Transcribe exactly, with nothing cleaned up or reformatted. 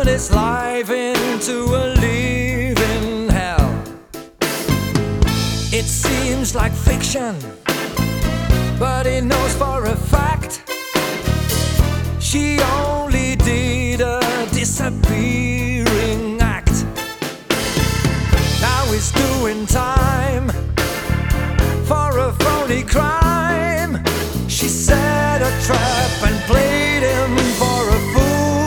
turn his life into a living hell. It seems like fiction, but he knows for a fact she only did a disappearing act. Now he's doing time for a phony crime.